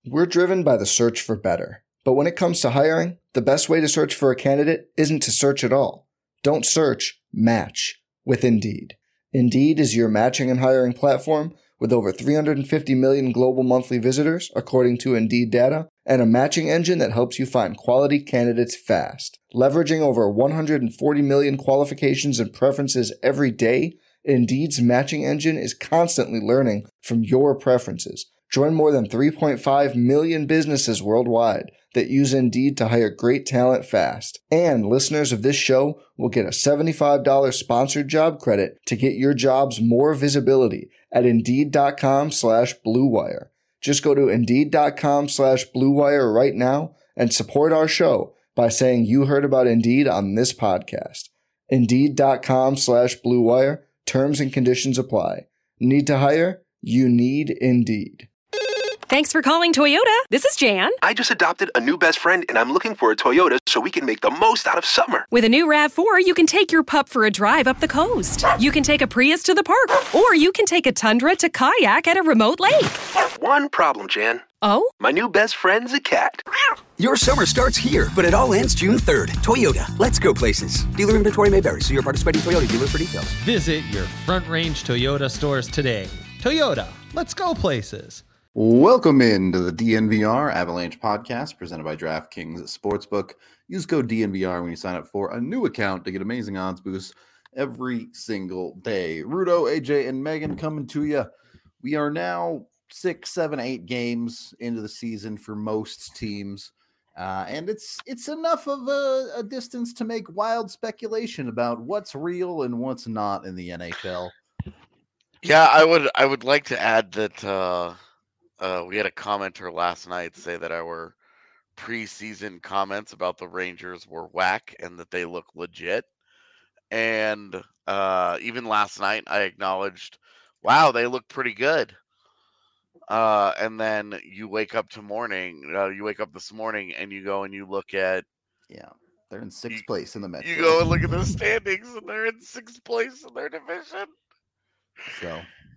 We're driven by the search for better. But when it comes to hiring, the best way to search for a candidate isn't to search at all. Don't search, match with Indeed. Indeed is your matching and hiring platform with over 350 million global monthly visitors, according to Indeed data, and a matching engine that helps you find quality candidates fast. Leveraging over 140 million qualifications and preferences every day, Indeed's matching engine is constantly learning from your preferences. Join more than 3.5 million businesses worldwide that use Indeed to hire great talent fast. And listeners of this show will get a $75 sponsored job credit to get your jobs more visibility at Indeed.com/Blue Wire. Just go to Indeed.com/Blue Wire right now and support our show by saying you heard about Indeed on this podcast. Indeed.com/Blue Wire. Terms and conditions apply. Need to hire? You need Indeed. Thanks for calling Toyota. This is Jan. I just adopted a new best friend, and I'm looking for a Toyota so we can make the most out of summer. With a new RAV4, you can take your pup for a drive up the coast. You can take a Prius to the park, or you can take a Tundra to kayak at a remote lake. One problem, Jan. Oh? My new best friend's a cat. Your summer starts here, but it all ends June 3rd. Toyota, let's go places. Dealer inventory may vary, so your participating Toyota dealer for details. Visit your Front Range Toyota stores today. Toyota, let's go places. Welcome into the DNVR Avalanche podcast presented by DraftKings Sportsbook. Use code DNVR when you sign up for a new account to get amazing odds boosts every single day. Rudo, AJ, and Megan coming to you. We are now 6, 7, 8 games into the season for most teams. And it's enough of a distance to make wild speculation about what's real and what's not in the NHL. Yeah, I would like to add that we had a commenter last night say that our preseason comments about the Rangers were whack and that they look legit. And even last night, I acknowledged, wow, they look pretty good. And then you wake up this morning and you go and you look at, they're in 6th place in the Metro. You go and look at the standings and they're in 6th place in their division. So.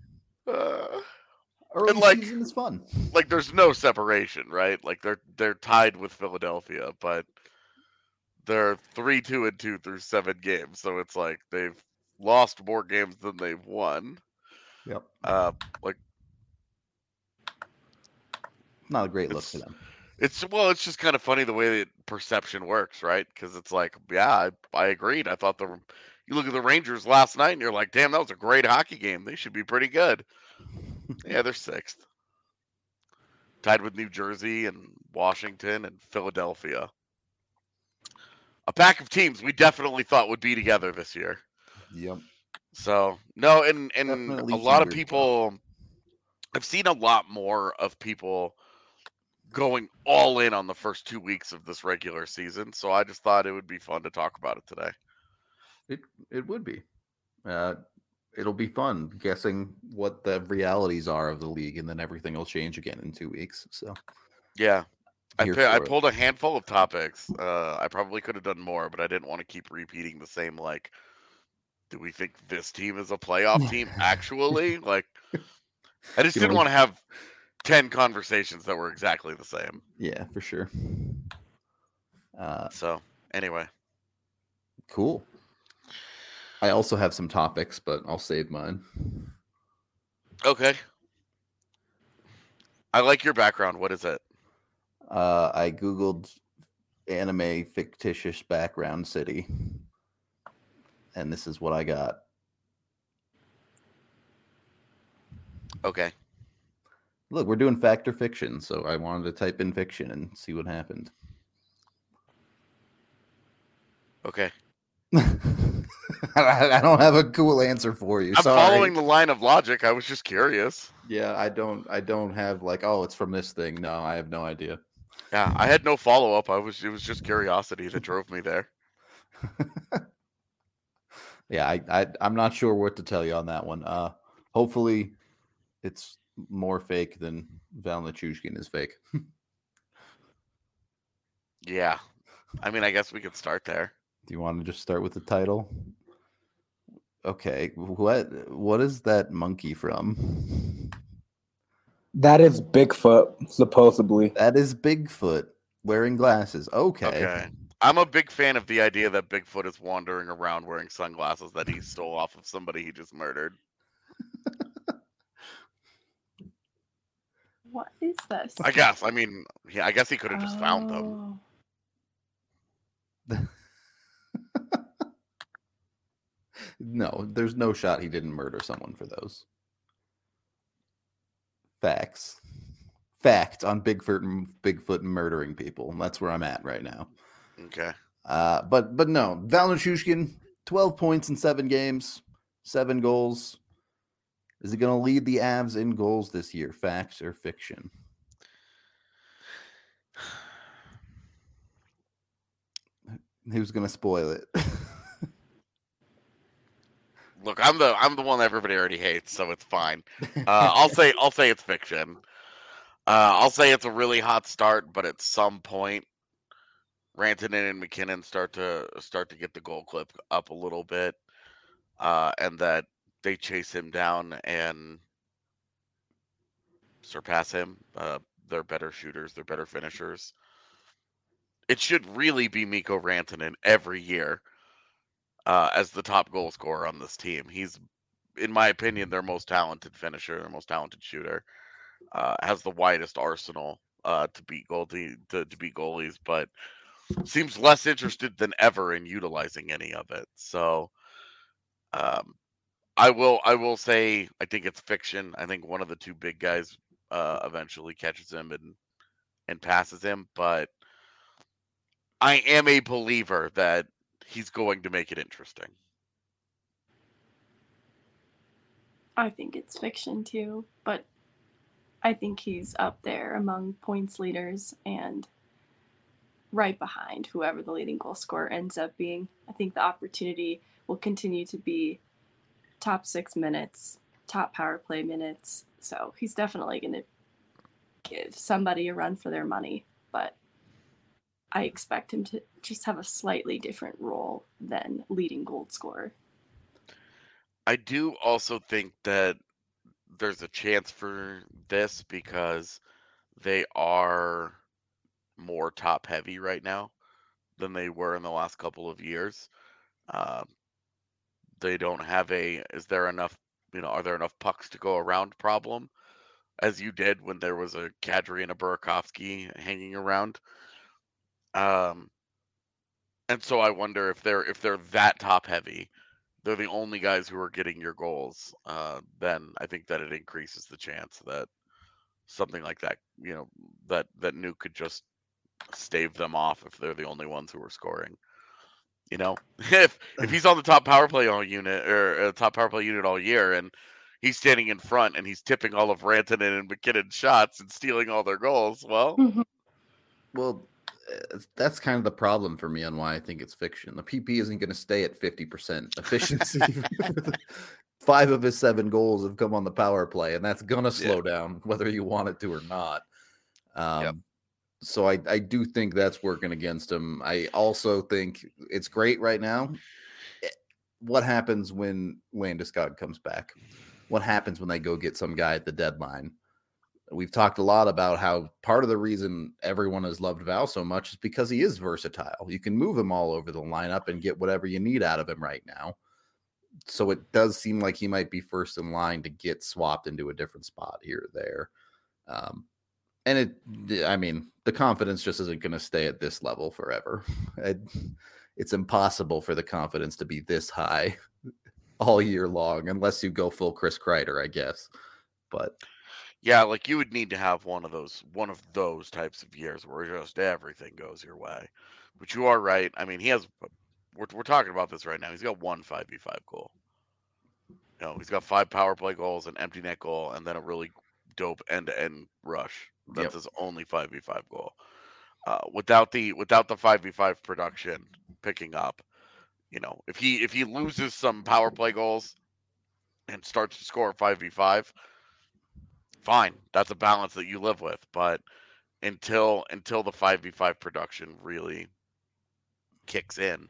And season is fun. Like there's no separation, right? Like they're tied with Philadelphia, but they're 3-2-2 through 7 games. So it's like they've lost more games than they've won. Yep. Not a great look for them. It's just kind of funny the way that perception works, right? Because it's like, yeah, I agreed. I thought you look at the Rangers last night and you're like, damn, that was a great hockey game. They should be pretty good. Yeah, they're 6th. Tied with New Jersey and Washington and Philadelphia. A pack of teams we definitely thought would be together this year. Yep. So, no, and definitely a lot of people, I've seen a lot more of people going all in on the first 2 weeks of this regular season. So I just thought it would be fun to talk about it today. It would be. It'll be fun guessing what the realities are of the league, and then everything will change again in 2 weeks. So, yeah, I pulled a handful of topics. I probably could have done more, but I didn't want to keep repeating the same. Like, do we think this team is a playoff team? Actually, like, I just didn't want to have 10 conversations that were exactly the same. Yeah, for sure. So, anyway, cool. I also have some topics, but I'll save mine. Okay. I like your background. What is it? I Googled anime fictitious background city, and this is what I got. Okay. Look, we're doing fact or fiction, so I wanted to type in fiction and see what happened. Okay. I don't have a cool answer for you. I'm Sorry. following the line of logic. I was just curious. Yeah, I don't have like, oh, it's from this thing. No, I have no idea. Yeah, I had no follow-up. It was just curiosity that drove me there. Yeah, I'm not sure what to tell you on that one. Hopefully it's more fake than Val Nichushkin is fake. Yeah. I mean, I guess we could start there. Do you want to just start with the title? Okay. What is that monkey from? That is Bigfoot, supposedly. That is Bigfoot wearing glasses. Okay. I'm a big fan of the idea that Bigfoot is wandering around wearing sunglasses that he stole off of somebody he just murdered. What is this? I guess. I mean, yeah, I guess he could have just found them. No, there's no shot he didn't murder someone for those. Facts on Bigfoot murdering people. That's where I'm at right now. Okay. But no, Val Nichushkin, 12 points in 7 games, 7 goals. Is he going to lead the Avs in goals this year? Facts or fiction? Who's going to spoil it? Look, I'm the one that everybody already hates, so it's fine. I'll say it's fiction. I'll say it's a really hot start, but at some point, Rantanen and McKinnon start to get the goal clip up a little bit, and that they chase him down and surpass him. They're better shooters. They're better finishers. It should really be Mikko Rantanen every year as the top goal scorer on this team. He's, in my opinion, their most talented finisher, their most talented shooter. Has the widest arsenal to beat goalies, but seems less interested than ever in utilizing any of it. So I will say I think it's fiction. I think one of the two big guys eventually catches him and passes him, but I am a believer that he's going to make it interesting. I think it's fiction too, but I think he's up there among points leaders and right behind whoever the leading goal scorer ends up being. I think the opportunity will continue to be top 6 minutes, top power play minutes. So he's definitely going to give somebody a run for their money, but I expect him to just have a slightly different role than leading goal scorer. I do also think that there's a chance for this because they are more top heavy right now than they were in the last couple of years. They don't have are there enough pucks to go around problem as you did when there was a Kadri and a Burakovsky hanging around. And so I wonder if they're that top heavy, they're the only guys who are getting your goals, then I think that it increases the chance that something like that, that Nuke could just stave them off if they're the only ones who are scoring. If he's on the top power play unit or top power play unit all year and he's standing in front and he's tipping all of Rantanen and McKinnon shots and stealing all their goals, well, that's kind of the problem for me on why I think it's fiction. The PP isn't going to stay at 50% efficiency. 5 of his 7 goals have come on the power play, and that's going to slow down whether you want it to or not. So I do think that's working against him. I also think it's great right now. What happens when Landeskog comes back? What happens when they go get some guy at the deadline? We've talked a lot about how part of the reason everyone has loved Val so much is because he is versatile. You can move him all over the lineup and get whatever you need out of him right now. So it does seem like he might be first in line to get swapped into a different spot here or there. And the confidence just isn't going to stay at this level forever. It's impossible for the confidence to be this high all year long, unless you go full Chris Kreider, I guess. But yeah, like you would need to have one of those types of years where just everything goes your way. But you are right. I mean, we're talking about this right now. He's got 1 5v5 goal. He's got 5 power play goals, an empty net goal, and then a really dope end-to-end rush. That's his only 5v5 goal. Without the 5v5 production picking up, if he loses some power play goals and starts to score 5v5, fine. That's a balance that you live with. But until the 5v5 production really kicks in,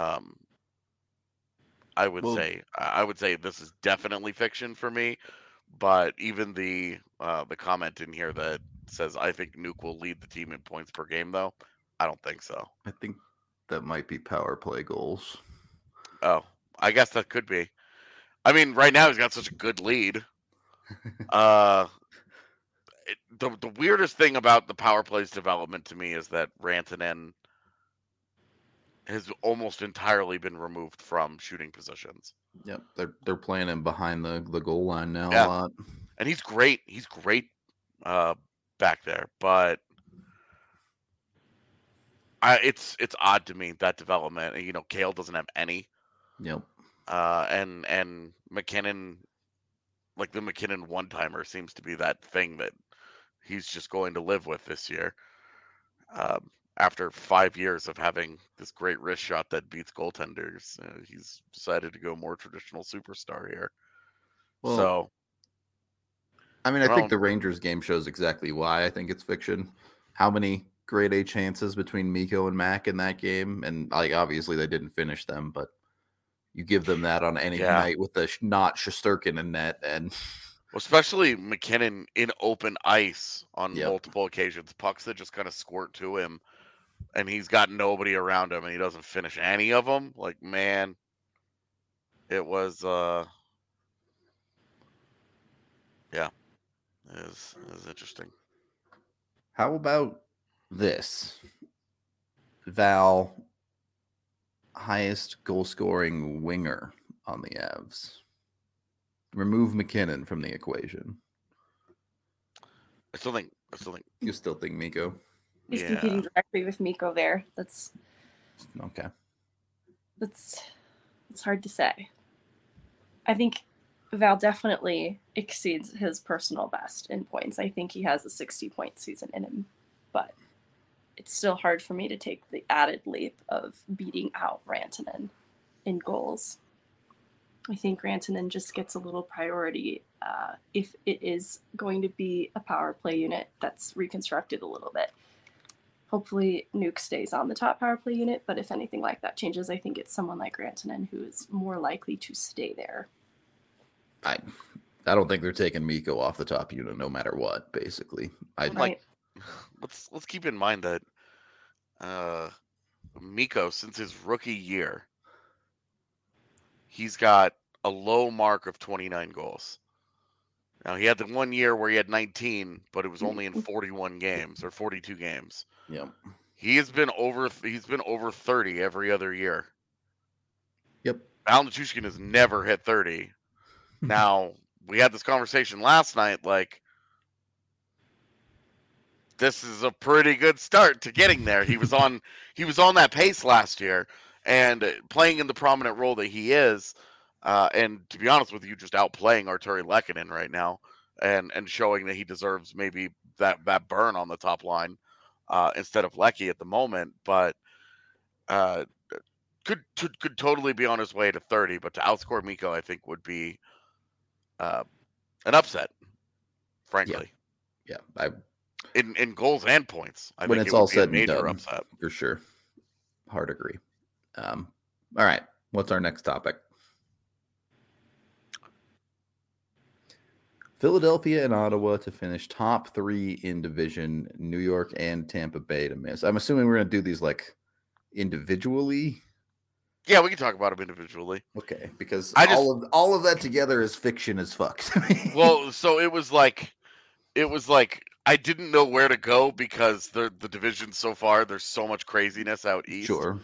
I would say this is definitely fiction for me. But even the comment in here that says, I think Nuke will lead the team in points per game, though, I don't think so. I think that might be power play goals. Oh, I guess that could be. I mean, right now he's got such a good lead. The weirdest thing about the power plays development to me is that Rantanen has almost entirely been removed from shooting positions. Yep, they're playing him behind the goal line now a lot. And he's great. He's great back there, but it's odd to me, that development. You know, Kale doesn't have any. Yep. And McKinnon, like the McKinnon one-timer seems to be that thing that he's just going to live with this year. After 5 years of having this great wrist shot that beats goaltenders, he's decided to go more traditional superstar here. Well, so, I mean, I think the Rangers game shows exactly why I think it's fiction. How many grade A chances between Mikko and Mac in that game? And like, obviously they didn't finish them, but you give them that on any night with the not Shesterkin in net, and especially McKinnon in open ice on multiple occasions, pucks that just kind of squirt to him, and he's got nobody around him, and he doesn't finish any of them. Like, man, it was, it was interesting. How about this? Val, highest goal-scoring winger on the Avs. Remove McKinnon from the equation. I still think you still think Mikko. He's competing directly with Mikko there. That's okay. It's hard to say. I think Val definitely exceeds his personal best in points. I think he has a 60-point season in him, but it's still hard for me to take the added leap of beating out Rantanen in goals. I think Rantanen just gets a little priority if it is going to be a power play unit that's reconstructed a little bit. Hopefully Nuke stays on the top power play unit, but if anything like that changes, I think it's someone like Rantanen who is more likely to stay there. I don't think they're taking Mikko off the top unit no matter what, basically. Let's keep in mind that Mikko, since his rookie year, he's got a low mark of 29 goals. Now, he had the 1 year where he had 19, but it was only in 41 games or 42 games. Yep. He's been over 30 every other year. Yep. Val Nichushkin has never hit 30. Now, we had this conversation last night, like, this is a pretty good start to getting there. He was on that pace last year, and playing in the prominent role that he is, and to be honest with you, just outplaying Arturi Lehkonen right now, and showing that he deserves maybe that burn on the top line instead of Lecky at the moment, but could totally be on his way to 30. But to outscore Mikko, I think would be an upset, frankly. Yeah. In goals and points, I when think it's it would all be said a major and done, upset for sure. Hard agree. All right, what's our next topic? Philadelphia and Ottawa to finish top 3 in division. New York and Tampa Bay to miss. I'm assuming we're going to do these like individually. Yeah, we can talk about them individually. Okay, because all of that together is fiction as fuck to me. Well, so it was like I didn't know where to go because the division so far, there's so much craziness out east. Sure.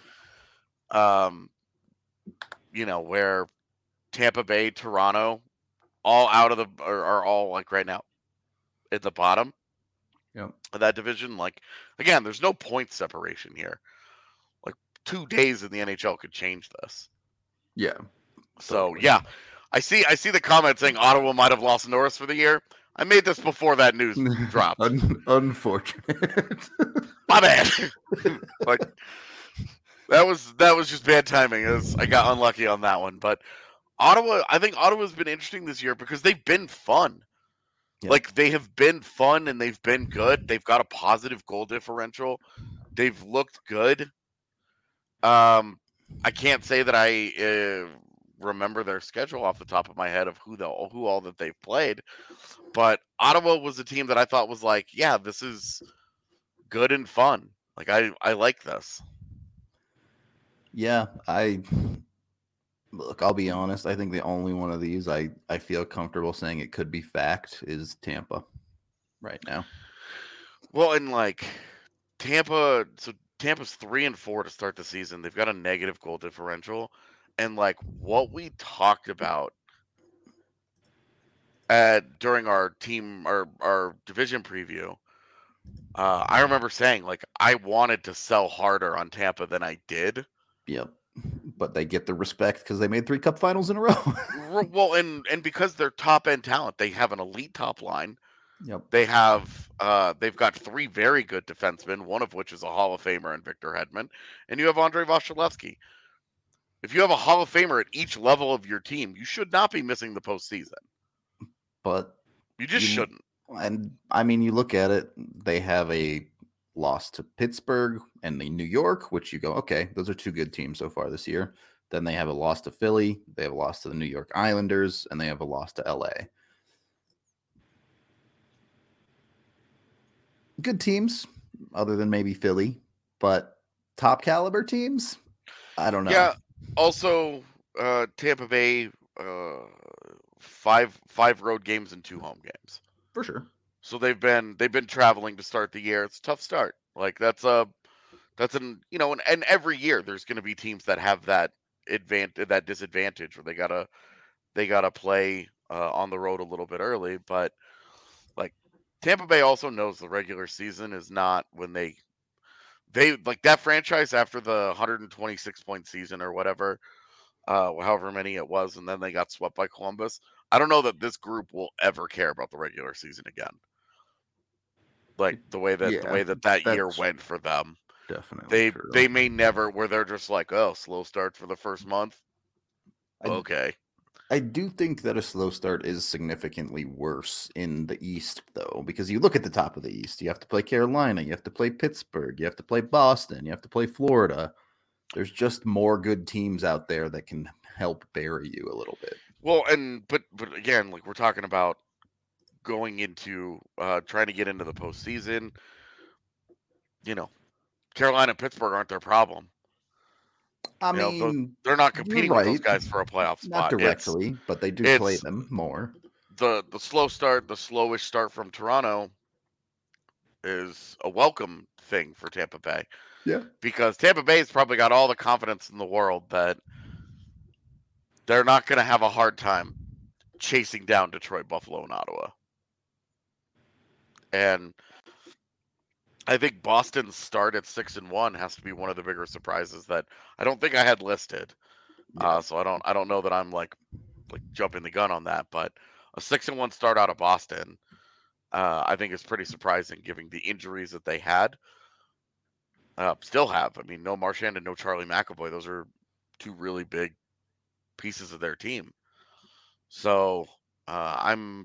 Where Tampa Bay, Toronto, all out of are all like right now at the bottom of that division. Like, again, there's no point separation here. Like 2 days in the NHL could change this. Yeah. So yeah, I see the comment saying Ottawa might have lost Norris for the year. I made this before that news dropped. Unfortunate. My bad. Like that was just bad timing. I got unlucky on that one. But Ottawa, I think Ottawa's been interesting this year because they've been fun. Yeah. Like they have been fun and they've been good. They've got a positive goal differential. They've looked good. I can't say that I remember their schedule off the top of my head of who all that they've played. But Ottawa was a team that I thought was like, yeah, this is good and fun. Like I like this. Yeah, look, I'll be honest. I think the only one of these I feel comfortable saying it could be fact is Tampa right now. Well, and like Tampa's 3-4 to start the season. They've got a negative goal differential. And like what we talked about during our division preview, I remember saying like I wanted to sell harder on Tampa than I did. Yep. But they get the respect because they made 3 cup finals in a row. Well, and because they're top end talent, they have an elite top line. Yep. They have they've got 3 very good defensemen, one of which is a Hall of Famer in Victor Hedman, and you have Andrei Vasilevsky. If you have a Hall of Famer at each level of your team, you should not be missing the postseason. But you just shouldn't. And I mean, you look at it, they have a loss to Pittsburgh and the New York, which you go, okay, those are 2 good teams so far this year. Then they have a loss to Philly, they have a loss to the New York Islanders, and they have a loss to LA. Good teams, other than maybe Philly, but top caliber teams, I don't know. Yeah. Also, Tampa Bay, 5 road games and 2 home games. For sure. So they've been traveling to start the year. It's a tough start. Like that's and every year there's going to be teams that have that disadvantage where they gotta play on the road a little bit early. But like Tampa Bay also knows the regular season is not when they like that franchise after the 126 point season or whatever, however many it was, and then they got swept by Columbus. I don't know that this group will ever care about the regular season again. Like the way that year went for them. Definitely. They may never, where they're just like, oh, slow start for the first month. Okay. I do think that a slow start is significantly worse in the East, though, because you look at the top of the East. You have to play Carolina. You have to play Pittsburgh. You have to play Boston. You have to play Florida. There's just more good teams out there that can help bury you a little bit. Well, but again, like we're talking about going into trying to get into the postseason. Carolina and Pittsburgh aren't their problem. I mean, they're not competing with those guys for a playoff spot. Not directly, but they do play them more. The slowish start from Toronto is a welcome thing for Tampa Bay. Yeah. Because Tampa Bay's probably got all the confidence in the world that they're not going to have a hard time chasing down Detroit, Buffalo, and Ottawa. And I think Boston's start at 6-1 has to be one of the bigger surprises that I don't think I had listed. Yeah. So I don't know that I'm like jumping the gun on that, but a 6-1 start out of Boston, I think is pretty surprising given the injuries that they had. Still have. I mean, no Marchand and no Charlie McAvoy. Those are 2 really big pieces of their team. So I don't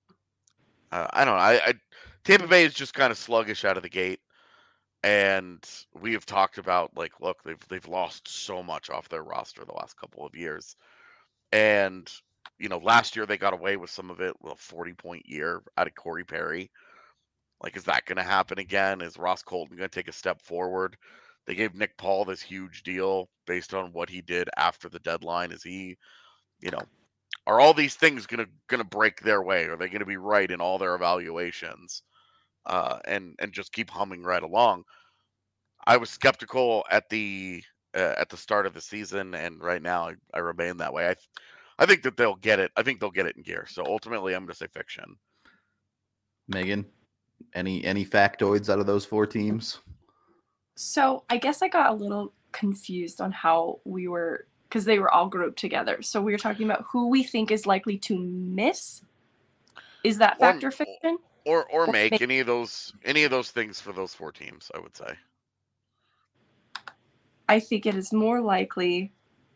know. Tampa Bay is just kind of sluggish out of the gate, and we have talked about look, they've lost so much off their roster the last couple of years, and last year they got away with some of it with a 40-point year out of Corey Perry. Like, is that going to happen again? Is Ross Colton going to take a step forward? They gave Nick Paul this huge deal based on what he did after the deadline. Is he, are all these things going to break their way? Are they going to be right in all their evaluations? And just keep humming right along. I was skeptical at the start of the season, and right now I remain that way. I think that they'll get it. I think they'll get it in gear. So ultimately, I'm going to say fiction. Megan, any factoids out of those 4 teams? So I guess I got a little confused on how we were, because they were all grouped together. So we were talking about who we think is likely to miss. Is that fact or fiction? Or make any of those things for those 4 teams, I would say. I think it is more likely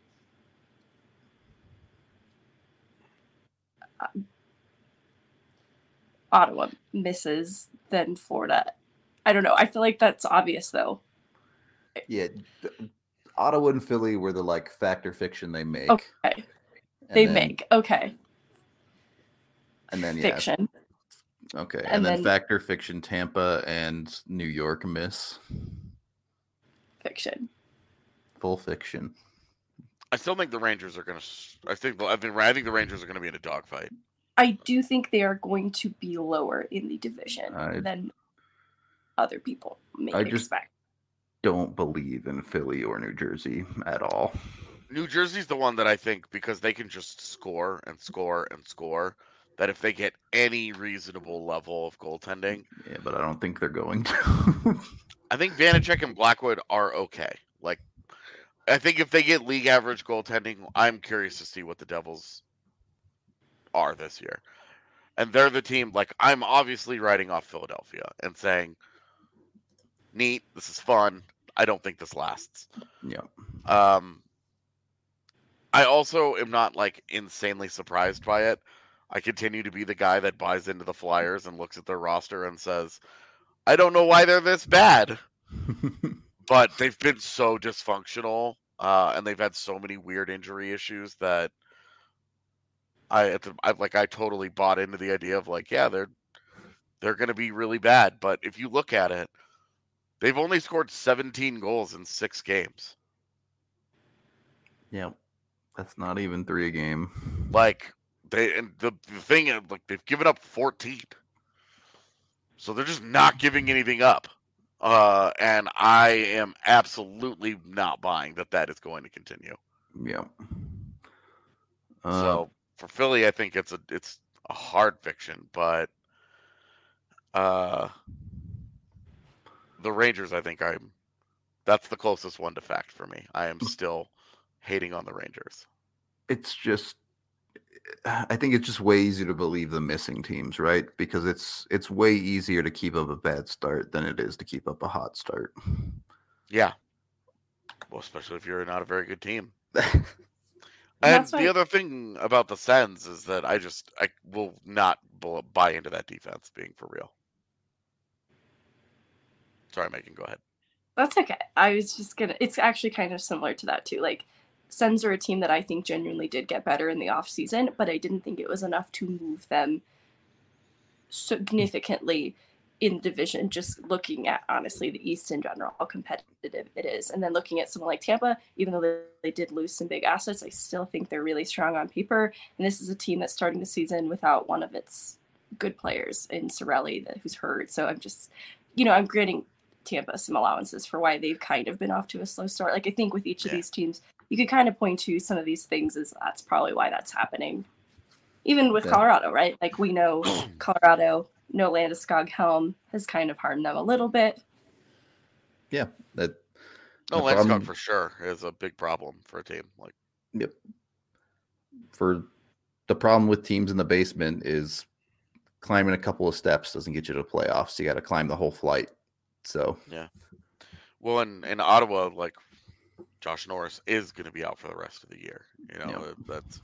Ottawa misses than Florida. I don't know. I feel like that's obvious, though. Yeah, Ottawa and Philly were the fact or fiction they make. Okay. Okay. And then fiction. Okay, and then factor fiction, Tampa and New York miss. Fiction. Full fiction. I still think the Rangers are going to. I think the Rangers are going to be in a dogfight. I do think they are going to be lower in the division than other people may expect. Don't believe in Philly or New Jersey at all. New Jersey's the one that I think, because they can just score and score and score, that if they get any reasonable level of goaltending. Yeah, but I don't think they're going to. I think Vanacek and Blackwood are okay. Like, I think if they get league average goaltending, I'm curious to see what the Devils are this year. And they're the team, like, I'm obviously writing off Philadelphia and saying, neat, this is fun. I don't think this lasts. Yeah. I also am not, like, insanely surprised by it. I continue to be the guy that buys into the Flyers and looks at their roster and says, I don't know why they're this bad. But they've been so dysfunctional, and they've had so many weird injury issues that I totally bought into the idea of, like, yeah, they're going to be really bad. But if you look at it, they've only scored 17 goals in 6 games. Yeah, that's not even 3 a game. Like, the thing is, like, they've given up 14. So they're just not giving anything up. And I am absolutely not buying that is going to continue. Yeah. So for Philly, I think it's a hard fiction, but the Rangers, I think that's the closest one to fact for me. I am still hating on the Rangers. I think it's just way easier to believe the missing teams, right? Because it's way easier to keep up a bad start than it is to keep up a hot start. Yeah. Well, especially if you're not a very good team. And the other thing about the Sens is that I will not buy into that defense being for real. Sorry, Megan, go ahead. That's okay. I was just it's actually kind of similar to that too. Like, Sens are a team that I think genuinely did get better in the offseason, but I didn't think it was enough to move them significantly in division, just looking at, honestly, the East in general, how competitive it is. And then looking at someone like Tampa, even though they did lose some big assets, I still think they're really strong on paper. And this is a team that's starting the season without one of its good players in Cirelli, who's hurt. So I'm just, I'm granting Tampa some allowances for why they've kind of been off to a slow start. Like, I think with each of these teams, you could kind of point to some of these things as that's probably why that's happening. Even with Colorado, right? Like, we know Colorado, no Landeskog Helm has kind of harmed them a little bit. Yeah. Landeskog for sure is a big problem for a team. Like, yep. For the problem with teams in the basement is climbing a couple of steps doesn't get you to playoffs. You got to climb the whole flight. So yeah. Well, in Ottawa, like, Josh Norris is going to be out for the rest of the year. That's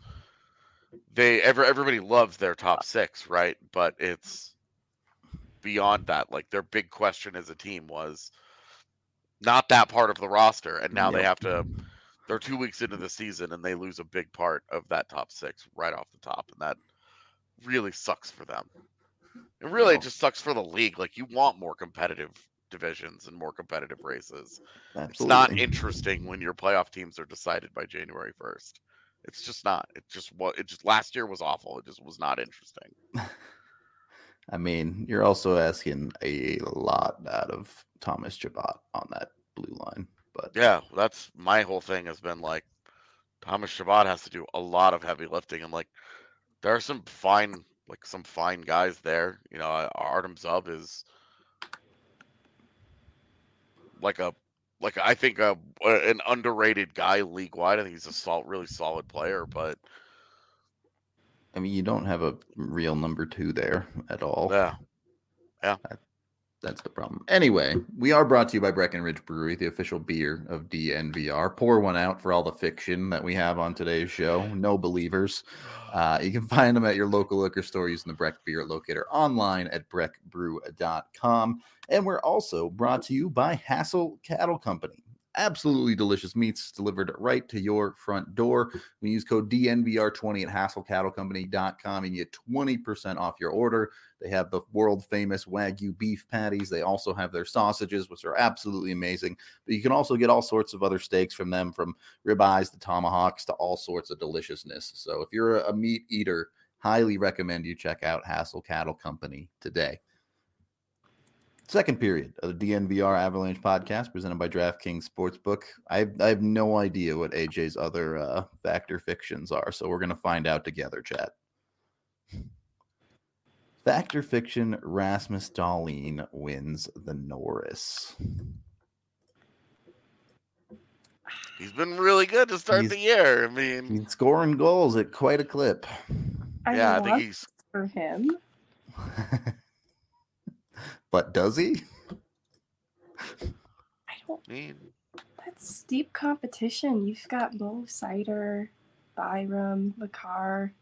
everybody loves their top 6, right? But it's beyond that. Like, their big question as a team was not that part of the roster, and now they have to. They're 2 weeks into the season, and they lose a big part of that top 6 right off the top, and that really sucks for them. It just sucks for the league. Like, you want more competitive divisions and more competitive races. Absolutely. It's not interesting when your playoff teams are decided by January 1st. It's just not. It just last year was awful. It just was not interesting. I mean, you're also asking a lot out of Thomas Chabot on that blue line. But yeah, that's my whole thing has been like Thomas Chabot has to do a lot of heavy lifting. And like, there are some fine guys there. Artem Zub is I think an underrated guy league wide. I think he's a really solid player, but I mean, you don't have a real number 2 there at all. Yeah. That's the problem. Anyway, we are brought to you by Breckenridge Brewery, the official beer of DNVR. Pour one out for all the fiction that we have on today's show. No believers. You can find them at your local liquor store using the Breck Beer Locator, online at breckbrew.com. And we're also brought to you by Hassel Cattle Company. absolutely delicious meats delivered right to your front door. We use code DNVR20 at HassleCattleCompany.com and you get 20% off your order. They have the world famous Wagyu beef patties. They also have their sausages, which are absolutely amazing. But you can also get all sorts of other steaks from them, from ribeyes to tomahawks to all sorts of deliciousness. So if you're a meat eater, highly recommend you check out Hassle Cattle Company today. Second period of the DNVR Avalanche podcast presented by DraftKings Sportsbook. I have no idea what AJ's other factor fictions are, so we're going to find out together, chat. Factor fiction, Rasmus Dahlin wins the Norris. He's been really good to start the year. I mean, he's scoring goals at quite a clip. I think he's for him. But does he? I don't mean that's steep competition. You've got Mo Seider, Byram, Makar,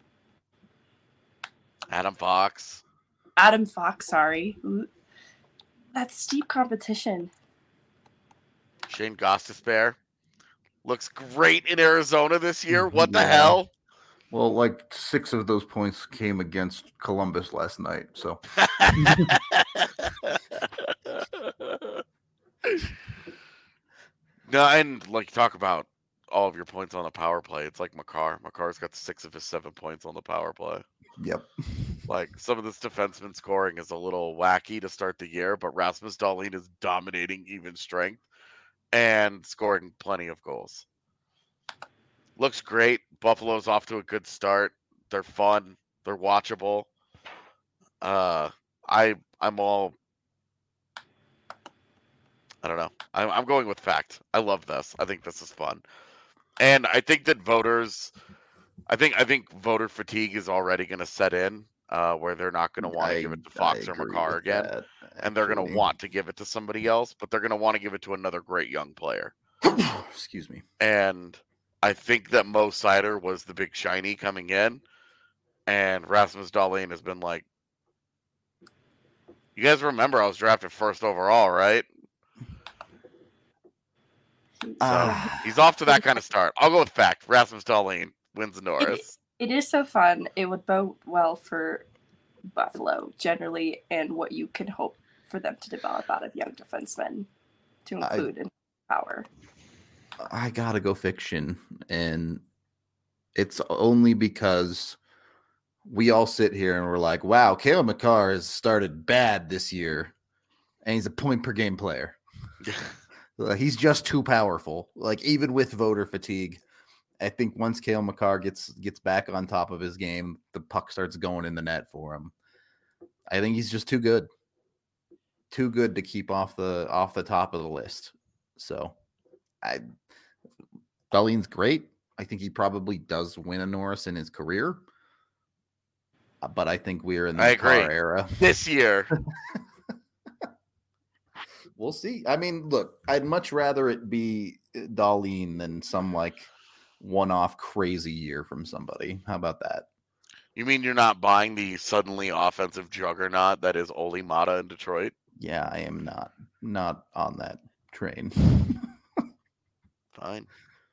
Adam Fox, sorry. That's steep competition. Shane Gostisbehere looks great in Arizona this year. What the hell? Well, like 6 of those points came against Columbus last night, so. No, and like talk about all of your points on the power play. It's like Makar. Makar's got 6 of his 7 points on the power play. Yep. Like some of this defenseman scoring is a little wacky to start the year, but Rasmus Dahlin is dominating even strength and scoring plenty of goals. Looks great. Buffalo's off to a good start. They're fun. They're watchable. I'm all. I don't know. I'm going with fact. I love this. I think this is fun, and I think that voters. I think voter fatigue is already going to set in, where they're not going to want to give it to Fox or Makar again, and they're going to want to give it to somebody else, but they're going to want to give it to another great young player. Excuse me. And I think that Mo Seider was the big shiny coming in, and Rasmus Dahlin has been like, you guys remember I was drafted first overall, right? So he's off to that kind of start. I'll go with fact. Rasmus Dahlin wins the Norris. It is so fun. It would bode well for Buffalo generally, and what you can hope for them to develop out of young defensemen, to include in power. I gotta go fiction, and it's only because we all sit here and we're like, wow, Cale Makar has started bad this year, and he's a point per game player. He's just too powerful. Like, even with voter fatigue, I think once Cale Makar gets back on top of his game, the puck starts going in the net for him. I think he's just too good. Too good to keep off the top of the list. So Dahlin's great. I think he probably does win a Norris in his career. But I think we're in the Makar era. This year. We'll see. I mean, look, I'd much rather it be Dahlin than some like one-off crazy year from somebody. How about that? You mean you're not buying the suddenly offensive juggernaut that is Olli Mata in Detroit? Yeah, I am not on that train. Fine.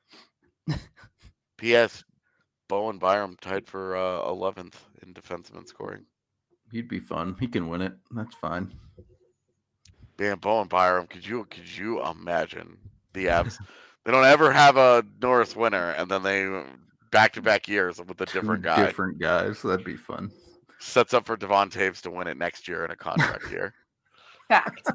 P.S. Bowen Byram tied for 11th in defenseman scoring. He'd be fun. He can win it. That's fine. Man, Bowen Byram, could you imagine the Avs? They don't ever have a Norris winner, and then they back-to-back years with a different guy. Different guys. That'd be fun. Sets up for Devon Taves to win it next year in a contract year. Fact.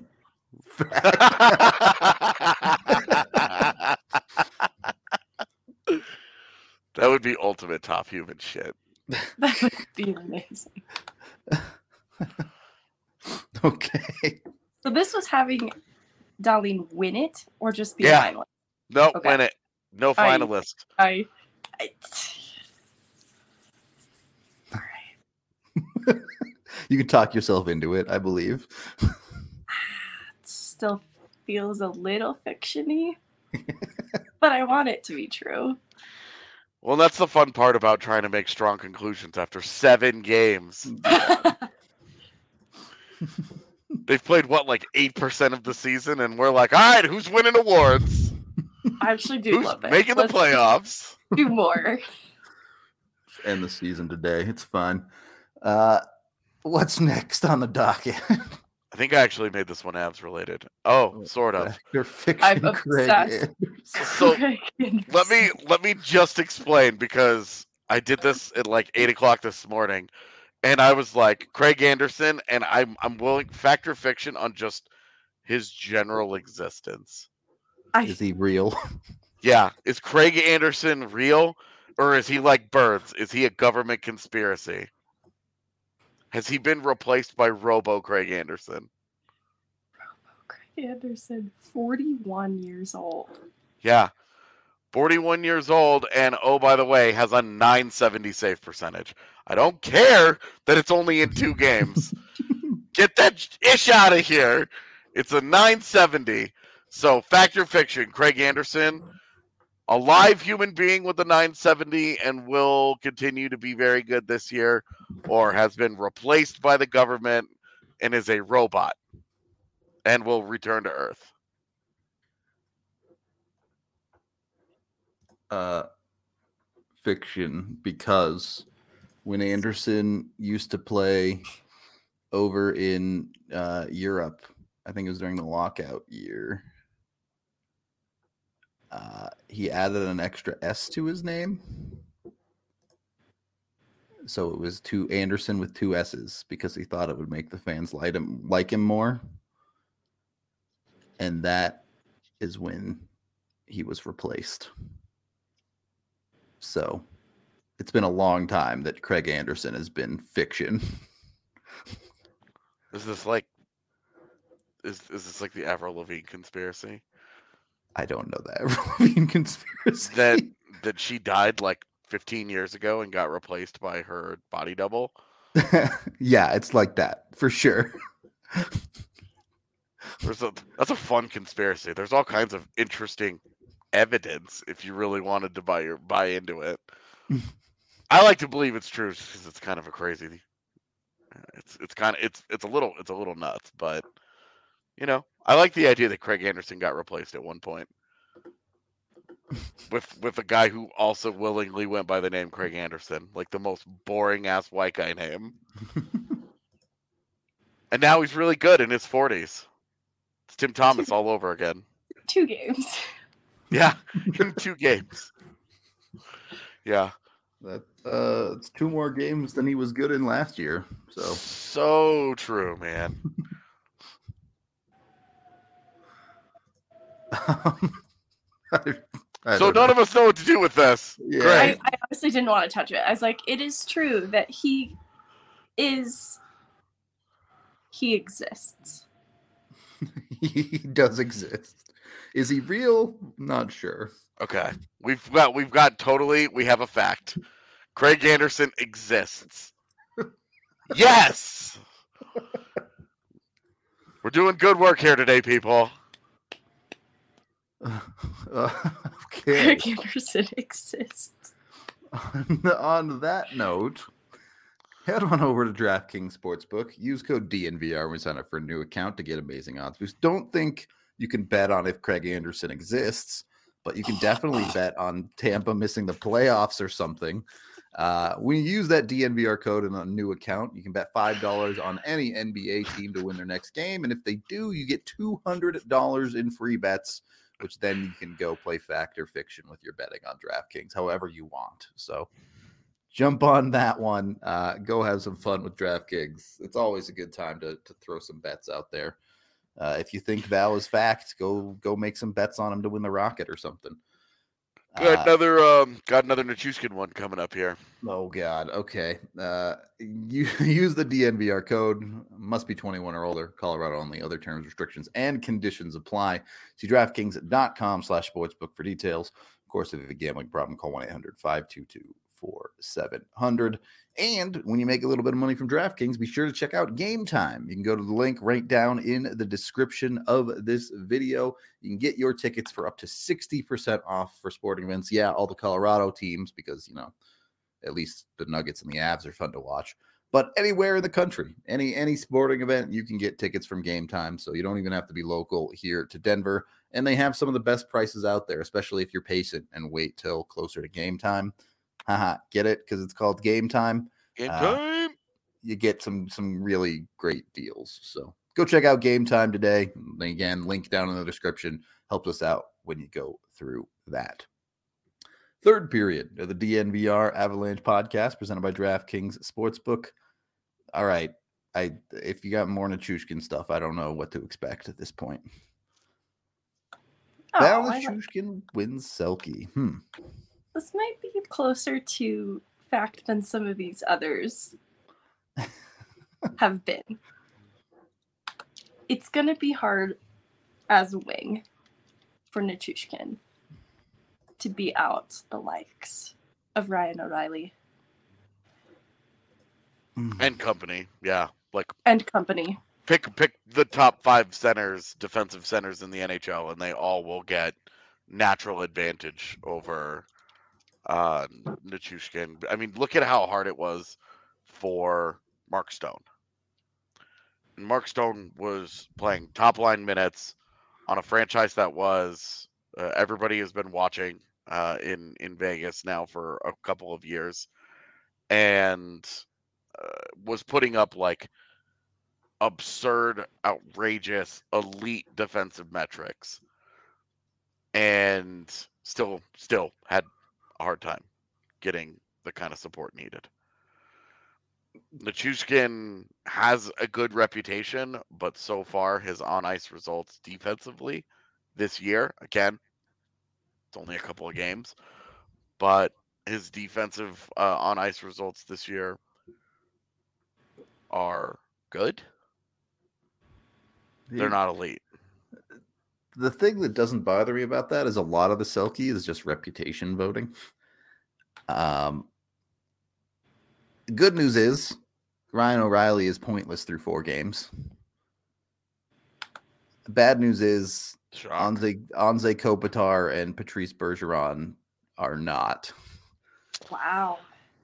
That would be ultimate top human shit. That would be amazing. Okay. So this was having Dahlin win it, or just be a finalist? Nope, okay. Win it. No finalist. All right. You can talk yourself into it, I believe. It still feels a little fiction-y, but I want it to be true. Well, that's the fun part about trying to make strong conclusions after 7 games. They've played, like 8% of the season, and we're like, all right, who's winning awards? I actually do Who's love it. making the playoffs? Do more. End the season today. It's fine. What's next on the docket? I think I actually made this one Avs related. Oh, sort of. Your fiction, I'm Craig obsessed. Anderson. So let me just explain, because I did this at like 8:00 this morning, and I was like, Craig Anderson, and I'm willing fact or fiction on just his general existence. Is he real? Yeah, is Craig Anderson real, or is he like birds? Is he a government conspiracy? Has he been replaced by Robo Craig Anderson? Craig Anderson, 41 years old. Yeah, 41 years old, and oh, by the way, has a 970 save percentage. I don't care that it's only in 2 games. Get that ish out of here. It's a 970. So, fact or fiction, Craig Anderson, a live human being with a 970 and will continue to be very good this year, or has been replaced by the government and is a robot and will return to Earth. Fiction, because when Anderson used to play over in Europe, I think it was during the lockout year, he added an extra S to his name. So it was to Anderson with 2 S's, because he thought it would make the fans like him more. And that is when he was replaced. So it's been a long time that Craig Anderson has been fiction. Is this like the Avril Lavigne conspiracy? I don't know that Avril Lavigne conspiracy. That she died like 15 years ago and got replaced by her body double? Yeah, it's like that for sure. That's a fun conspiracy. There's all kinds of interesting evidence if you really wanted to buy into it. I like to believe it's true because it's kind of a crazy. It's a little nuts, but you know, I like the idea that Craig Anderson got replaced at one point with a guy who also willingly went by the name Craig Anderson, like the most boring ass white guy name. And now he's really good in his 40s. It's Tim Thomas all over again. 2 games. Yeah, in 2 games. Yeah. It's 2 more games than he was good in last year. So true, man. So none of us know what to do with this. Yeah. Great. I honestly didn't want to touch it. I was like, it is true that he exists. He does exist. Is he real? Not sure. Okay. We have a fact. Craig Anderson exists. Yes. We're doing good work here today, people. Okay. Craig Anderson exists. On that note, head on over to DraftKings Sportsbook. Use code DNVR when you sign up for a new account to get amazing odds boosts. Don't think you can bet on if Craig Anderson exists, but you can definitely bet on Tampa missing the playoffs or something. When you use that DNVR code in a new account, you can bet $5 on any NBA team to win their next game. And if they do, you get $200 in free bets, which then you can go play fact or fiction with your betting on DraftKings, however you want. So jump on that one. Go have some fun with DraftKings. It's always a good time to throw some bets out there. If you think Val is fact, go make some bets on him to win the Rocket or something. Got another Nichushkin one coming up here. Oh God. Okay. You use the DNVR code. Must be 21 or older. Colorado only. Other terms, restrictions, and conditions apply. See DraftKings.com/sportsbook for details. Of course, if you have a gambling problem, call 1-800-522-4700. And when you make a little bit of money from DraftKings, be sure to check out Game Time. You can go to the link right down in the description of this video. You can get your tickets for up to 60% off for sporting events. Yeah, all the Colorado teams, because, you know, at least the Nuggets and the Avs are fun to watch. But anywhere in the country, any sporting event, you can get tickets from Game Time. So you don't even have to be local here to Denver. And they have some of the best prices out there, especially if you're patient and wait till closer to game time. Haha, get it? Because it's called Game Time. Game time. You get some really great deals. So go check out Game Time today. Again, link down in the description. Helps us out when you go through that. Third period of the DNVR Avalanche podcast presented by DraftKings Sportsbook. All right. If you got more Nichushkin stuff, I don't know what to expect at this point. Val Nichushkin wins Selke. This might be closer to fact than some of these others have been. It's going to be hard as a wing for Nichushkin to be out the likes of Ryan O'Reilly. And company, yeah. And company. Pick the top 5 centers, defensive centers in the NHL, and they all will get natural advantage over Nichushkin. I mean, look at how hard it was for Mark Stone. And Mark Stone was playing top line minutes on a franchise that was everybody has been watching in Vegas now for a couple of years, and was putting up like absurd, outrageous, elite defensive metrics, and still had a hard time getting the kind of support needed. Nichushkin has a good reputation, but so far his on-ice results defensively this year, again, it's only a couple of games, but his defensive on-ice results this year are good. They're not elite. The thing that doesn't bother me about that is a lot of the Selke is just reputation voting. Good news is Ryan O'Reilly is pointless through 4 games. Bad news is Anze Kopitar and Patrice Bergeron are not. Wow.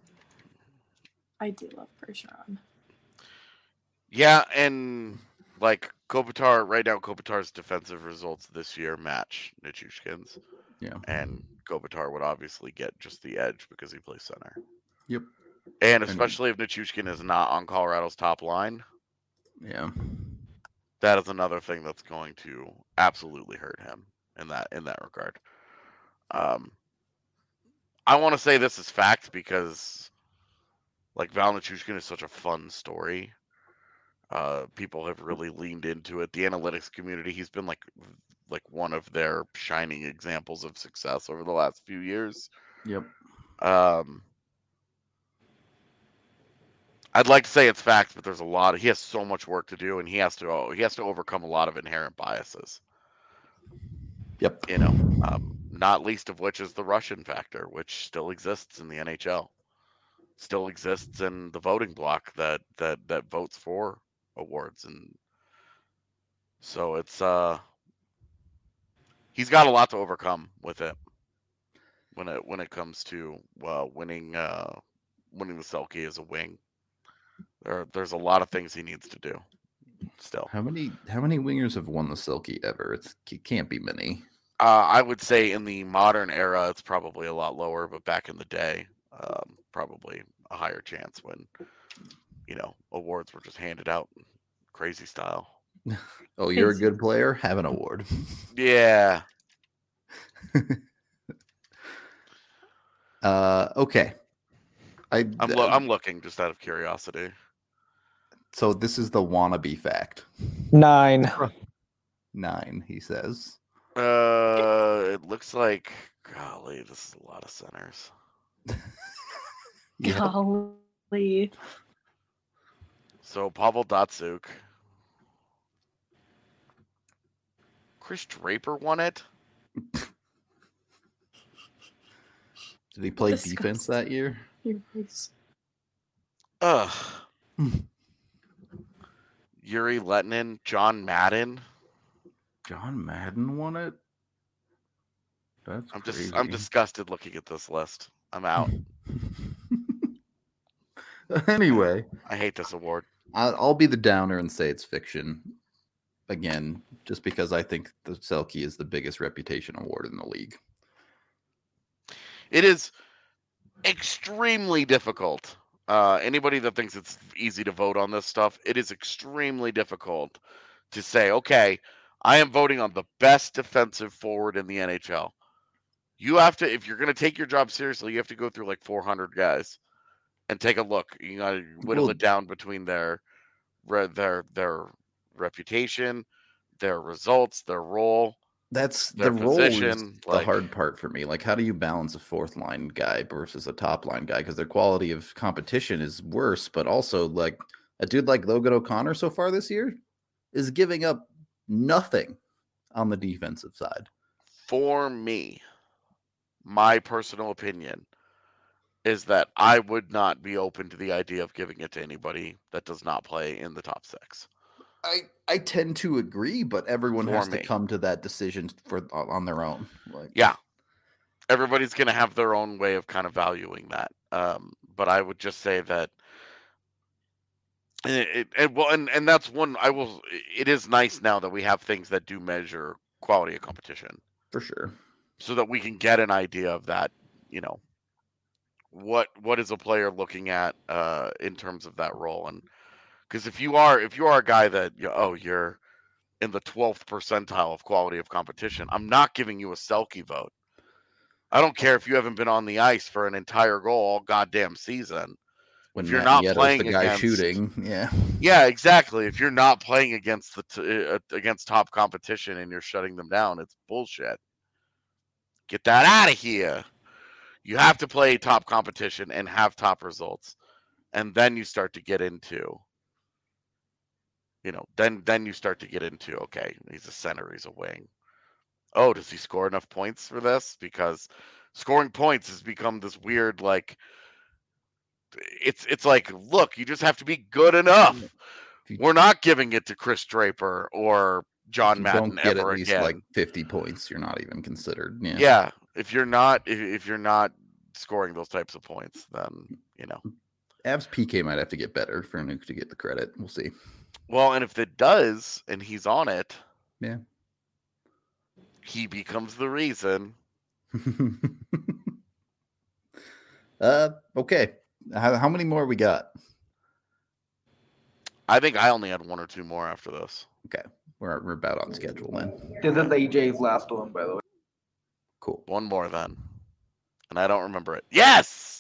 I do love Bergeron. Yeah, and like Kopitar, right now Kopitar's defensive results this year match Nichushkin's. Yeah. And Kopitar would obviously get just the edge because he plays center. Yep. And especially if Nichushkin is not on Colorado's top line. Yeah. That is another thing that's going to absolutely hurt him in that regard. I want to say this is fact because like Val Nichushkin is such a fun story. People have really leaned into it. The analytics community, he's been like one of their shining examples of success over the last few years. Yep. I'd like to say it's fact, but there's he has so much work to do, and he has to overcome a lot of inherent biases. Yep. You know, not least of which is the Russian factor, which still exists in the NHL. Still exists in the voting block that votes for awards, and so it's he's got a lot to overcome with it when it comes to winning the Selke as a wing. There's a lot of things he needs to do still. How many wingers have won the Selke ever? It can't be many. I would say in the modern era it's probably a lot lower, but back in the day, probably a higher chance when awards were just handed out crazy style. Oh, you're a good player? Have an award. Yeah. Okay. I'm looking just out of curiosity. So this is the wannabe fact. 9. 9, he says. It looks like, golly, this is a lot of centers. Yeah. Golly. So Pavel Datsyuk. Chris Draper won it. Did he play Disgusting. defense that year? Your voice. Ugh. Yuri Lettinen, John Madden. John Madden won it? That's crazy. I'm disgusted looking at this list. I'm out. Anyway, I hate this award. I'll be the downer and say it's fiction. Again, just because I think the Selke is the biggest reputation award in the league. It is extremely difficult. Anybody that thinks it's easy to vote on this stuff, it is extremely difficult to say, okay, I am voting on the best defensive forward in the NHL. You have to, if you're going to take your job seriously, you have to go through like 400 guys and take a look. You got to whittle it down between their reputation, their results, their role. That's their the role position, is the hard part for me. Like, how do you balance a fourth line guy versus a top line guy? Because their quality of competition is worse, but also like a dude like Logan O'Connor so far this year is giving up nothing on the defensive side. For me, my personal opinion is that I would not be open to the idea of giving it to anybody that does not play in the top 6. I tend to agree, but everyone has to come to that decision on their own. Like, yeah, everybody's going to have their own way of kind of valuing that. But I would just say that and that's one I will. It is nice now that we have things that do measure quality of competition for sure, so that we can get an idea of that. You know, what is a player looking at in terms of that role. And because if you are a guy that you're in the 12th percentile of quality of competition, I'm not giving you a Selke vote. I don't care if you haven't been on the ice for an entire goal all goddamn season. When if you're not Nieto's playing the guy against shooting, yeah, exactly. If you're not playing against against top competition and you're shutting them down, it's bullshit. Get that out of here. You have to play top competition and have top results, and then you start to get into, then you start to get into, okay, he's a center, he's a wing. Oh, does he score enough points for this? Because scoring points has become this weird, like, it's like, look, you just have to be good enough. We're not giving it to Chris Draper or John Madden ever at least again. Like 50 points, you're not even considered. Yeah. If you're not scoring those types of points, then Avs PK might have to get better for Nuke to get the credit. We'll see. Well, and if it does, and he's on it, yeah, he becomes the reason. Okay. How many more we got? I think I only had one or two more after this. Okay. We're about on schedule then. This is AJ's last one, by the way. Cool. One more then. And I don't remember it. Yes!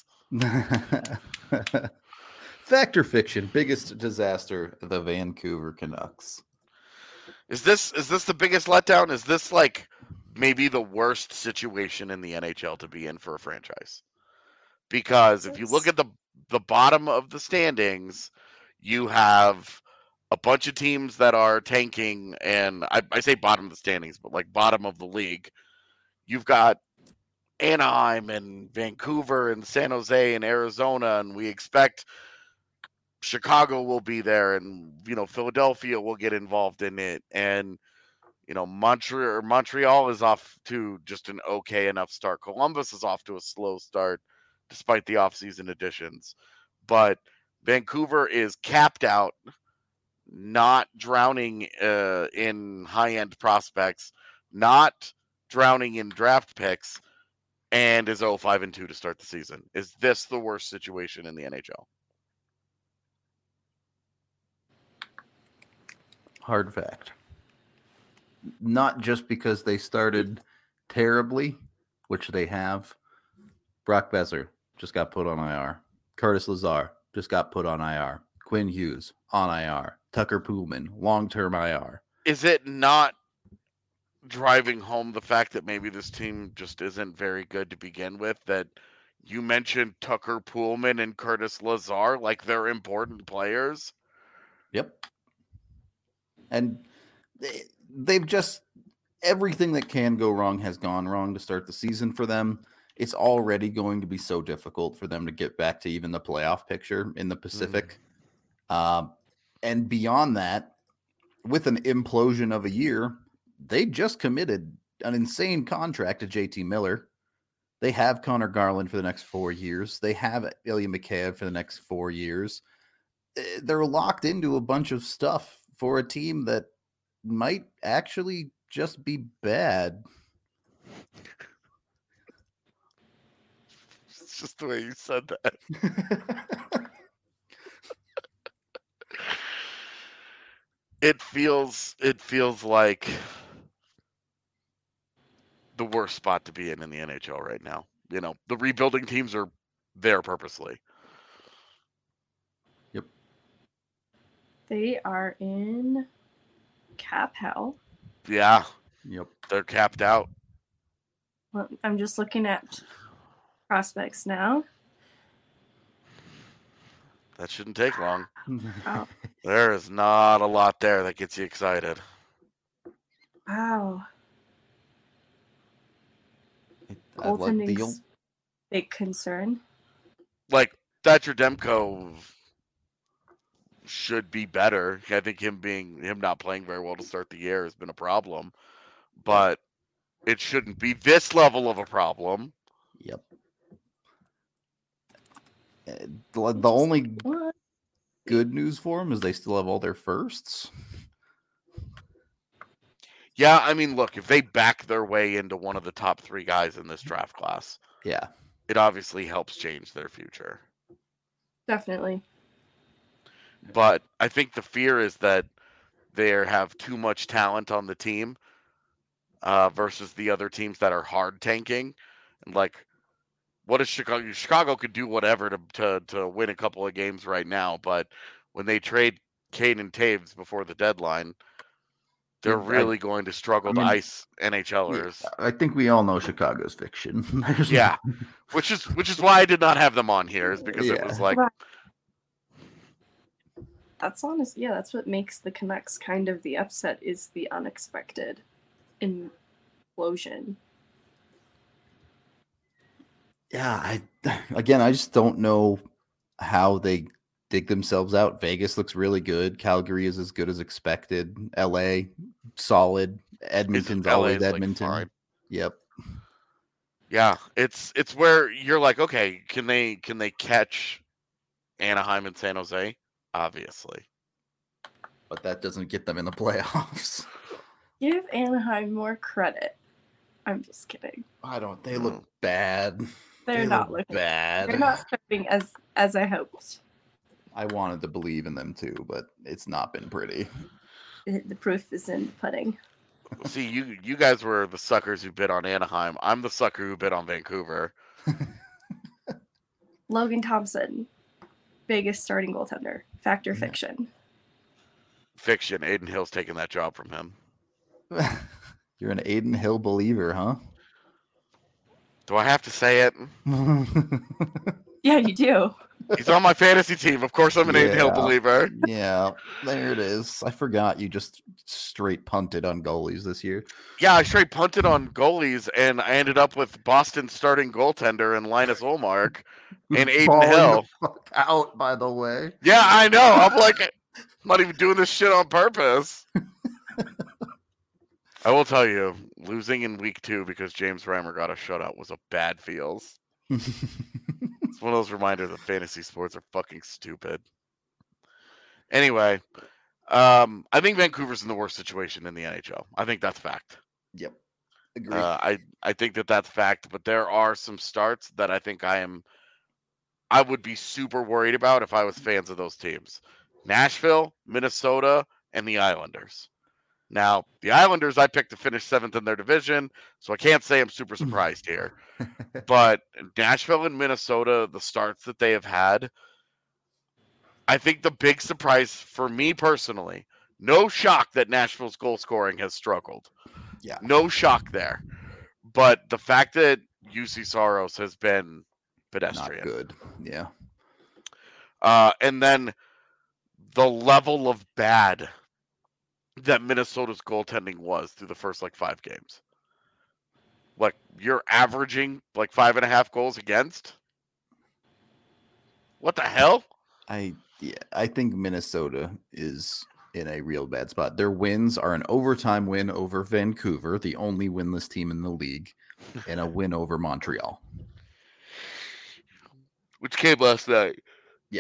Fact or fiction? Biggest disaster, the Vancouver Canucks. Is this the biggest letdown? Is this like maybe the worst situation in the NHL to be in for a franchise? Because if you look at the bottom of the standings, you have a bunch of teams that are tanking, and I say bottom of the standings, but like bottom of the league. You've got Anaheim and Vancouver and San Jose and Arizona, and we expect Chicago will be there, and Philadelphia will get involved in it, and Montreal is off to just an okay enough start. Columbus is off to a slow start despite the offseason additions, but Vancouver is capped out, not drowning in high-end prospects, not drowning in draft picks, and is 0-5-2 to start the season. Is this the worst situation in the NHL? Hard fact. Not just because they started terribly, which they have. Brock Besser just got put on IR. Curtis Lazar just got put on IR. Quinn Hughes on IR. Tucker Poolman, long-term IR. Is it not driving home the fact that maybe this team just isn't very good to begin with? That you mentioned Tucker Poolman and Curtis Lazar like they're important players? Yep. And they've just, everything that can go wrong has gone wrong to start the season for them. It's already going to be so difficult for them to get back to even the playoff picture in the Pacific. And beyond that, with an implosion of a year, they just committed an insane contract to JT Miller. They have Connor Garland for the next 4 years. They have Ilya Mikheyev for the next 4 years. They're locked into a bunch of stuff for a team that might actually just be bad. It's just the way you said that. It feels like the worst spot to be in the NHL right now. You know, the rebuilding teams are there purposely. Yep. They are in cap hell. Yeah. Yep. They're capped out. Well, I'm just looking at prospects now. That shouldn't take long. Oh, There is not a lot there that gets you excited. wow. I like the Goaltending's big concern. Like, Thatcher Demko should be better. I think him not playing very well to start the year has been a problem. But it shouldn't be this level of a problem. Yep. The only What? good news for them is they still have all their firsts. Yeah, I mean, look, if they back their way into one of the top 3 guys in this draft class, Yeah. it obviously helps change their future. Definitely. But I think the fear is that they have too much talent on the team versus the other teams that are hard tanking. And like, what is Chicago? Chicago could do whatever to win a couple of games right now, but when they trade Kane and Taves before the deadline, they're really going to struggle to ice NHLers. Yeah, I think we all know Chicago's fiction. Yeah, which is why I did not have them on here, is because it was like, that's honest. Yeah, that's what makes the Canucks kind of the upset, is the unexpected implosion. Yeah, I just don't know how they dig themselves out. Vegas looks really good. Calgary is as good as expected. LA, solid. Edmonton's always Edmonton. Like, yep. Yeah, it's where you're like, okay, can they catch Anaheim and San Jose? Obviously. But that doesn't get them in the playoffs. Give Anaheim more credit. I'm just kidding. They look bad. They're not looking bad. They're not starting as I hoped. I wanted to believe in them too, but it's not been pretty. The proof is in the pudding. See, you guys were the suckers who bid on Anaheim. I'm the sucker who bid on Vancouver. Logan Thompson, biggest starting goaltender. Fact or fiction? Fiction. Aiden Hill's taking that job from him. You're an Aiden Hill believer, huh? Do I have to say it? Yeah, you do. He's on my fantasy team. Of course, I'm an Aiden Hill believer. Yeah, there it is. I forgot you just straight punted on goalies this year. Yeah, I straight punted on goalies, and I ended up with Boston starting goaltender and Linus Ullmark and Aiden Hill. Out, by the way. Yeah, I know. I'm like, I'm not even doing this shit on purpose. I will tell you, losing in week 2 because James Reimer got a shutout was a bad feels. It's one of those reminders that fantasy sports are fucking stupid. Anyway, I think Vancouver's in the worst situation in the NHL. I think that's fact. Yep. Agreed. I think that's fact, but there are some starts that I think I would be super worried about if I was fans of those teams. Nashville, Minnesota, and the Islanders. Now, the Islanders I picked to finish 7th in their division, so I can't say I'm super surprised here. But Nashville and Minnesota, the starts that they have had, I think the big surprise for me personally, no shock that Nashville's goal scoring has struggled. Yeah. No shock there. But the fact that UC Saros has been pedestrian. Not good. Yeah. And then the level of bad that Minnesota's goaltending was through the first 5 games. Like, you're averaging 5.5 goals against? What the hell? I think Minnesota is in a real bad spot. Their wins are an overtime win over Vancouver, the only winless team in the league, and a win over Montreal. Which came last night. Yeah.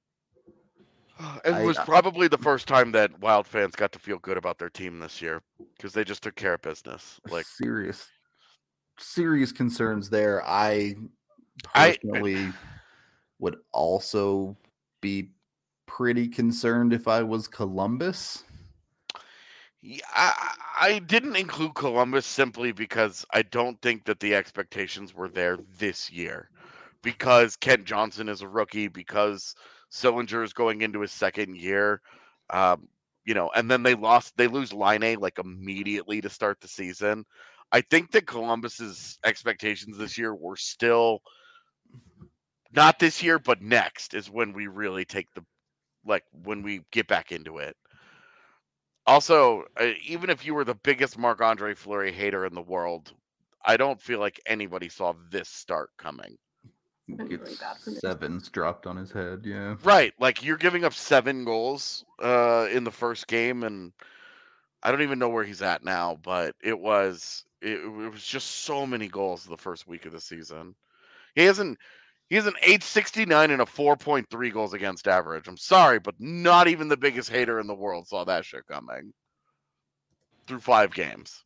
It was probably the first time that Wild fans got to feel good about their team this year because they just took care of business. Like serious concerns there. I personally would also be pretty concerned if I was Columbus. Yeah, I didn't include Columbus simply because I don't think that the expectations were there this year. Because Kent Johnson is a rookie, because Sillinger is going into his second year, and then they lose Laine like immediately to start the season. I think that Columbus's expectations this year were still not this year, but next is when we really when we get back into it. Also, even if you were the biggest Marc-Andre Fleury hater in the world, I don't feel like anybody saw this start coming. Really bad for me. Sevens dropped on his head, yeah. Right, like you're giving up 7 goals in the first game, and I don't even know where he's at now, but it was just so many goals the first week of the season. He has an 869 and a 4.3 goals against average. I'm sorry, but not even the biggest hater in the world saw that shit coming through 5 games.